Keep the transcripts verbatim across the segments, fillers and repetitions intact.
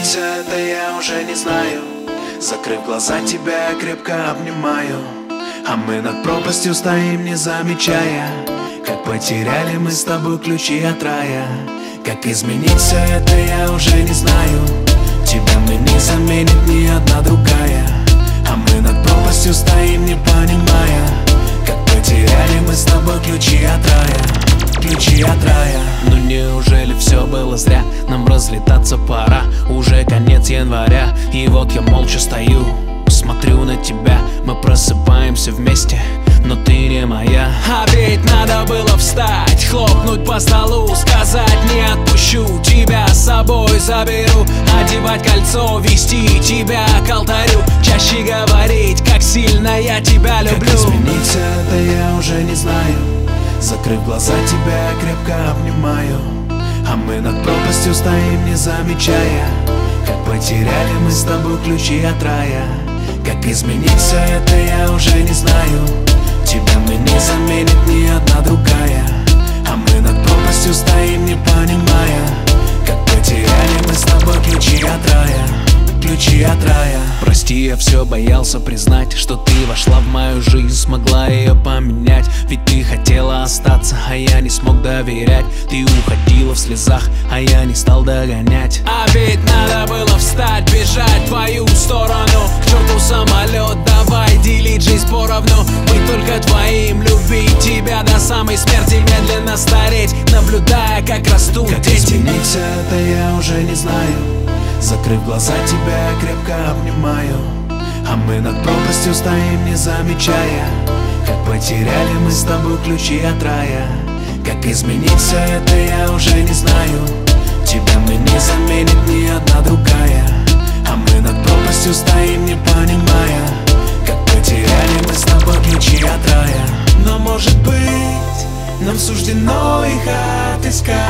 измениться, это я уже не знаю. Закрыв глаза, тебя я крепко обнимаю, а мы над пропастью стоим, не замечая, как потеряли мы с тобой ключи от рая. Как измениться, это я уже не знаю. Тебя мы не заменит ни одна другая, а мы над пропастью стоим, не понимая, как потеряли мы с тобой ключи от рая. Ключи от рая. Ну неужели все было зря? Нам разлетаться пора, уже конец января. И вот я молча стою, смотрю на тебя. Мы просыпаемся вместе, но ты не моя. А ведь надо было встать, хлопнуть по столу, сказать: не отпущу, тебя с собой заберу. Одевать кольцо, вести тебя к алтарю, чаще говорить, как сильно я тебя люблю. Как измениться, это я уже не знаю. Закрыв глаза, тебя я крепко обнимаю, а мы над пропастью стоим, не замечая, как потеряли мы с тобой ключи от рая. Как измениться, это я уже не знаю. Тебя мы не заменит ни одна другая, а мы над пропастью стоим, не понимая, как потеряли мы с тобой ключи от рая. Ключи от рая. Прости, я все боялся признать, что ты вошла в мою жизнь, смогла ее поменять. Ведь ты хотела остаться, а я не смог доверять. Ты уходила в слезах, а я не стал догонять. А ведь надо было встать, бежать в твою сторону. К черту самолет, давай делить жизнь поровну. Быть только твоим, любить тебя до самой смерти, медленно стареть, наблюдая, как растут как дети. Измениться, это я уже не знаю. Закрыв глаза, тебя я крепко обнимаю, а мы над пропастью стоим, не замечая, как потеряли мы с тобой ключи от рая. Как измениться, это я уже не знаю. Тебя мы не заменит ни одна другая, а мы над пропастью стоим, не понимая, как потеряли мы с тобой ключи от рая. Но может быть, нам суждено их отыскать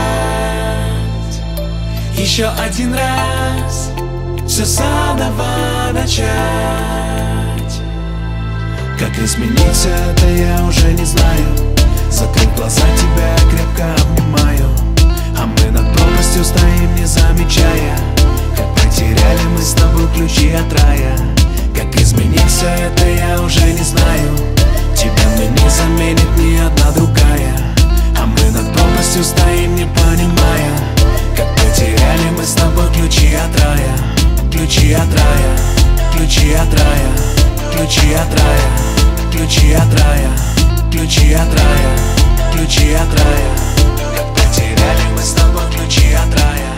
еще один раз, все заново начать. Как измениться, это я уже не знаю. Закрыв глаза, тебя я крепко обнимаю, а мы над пропастью стоим, не замечая, как потеряли мы с тобой ключи от рая. Как измениться, это я уже не знаю. Тебя мы не заменит ни одна другая, а мы над пропастью стоим, не понимая, как потеряли мы с тобой ключи от рая. Ключи от рая. Ключи от рая. Ключи от рая. Ключи от рая. Ключи от рая. Ключи от рая. Как потеряли мы с тобой ключи от рая.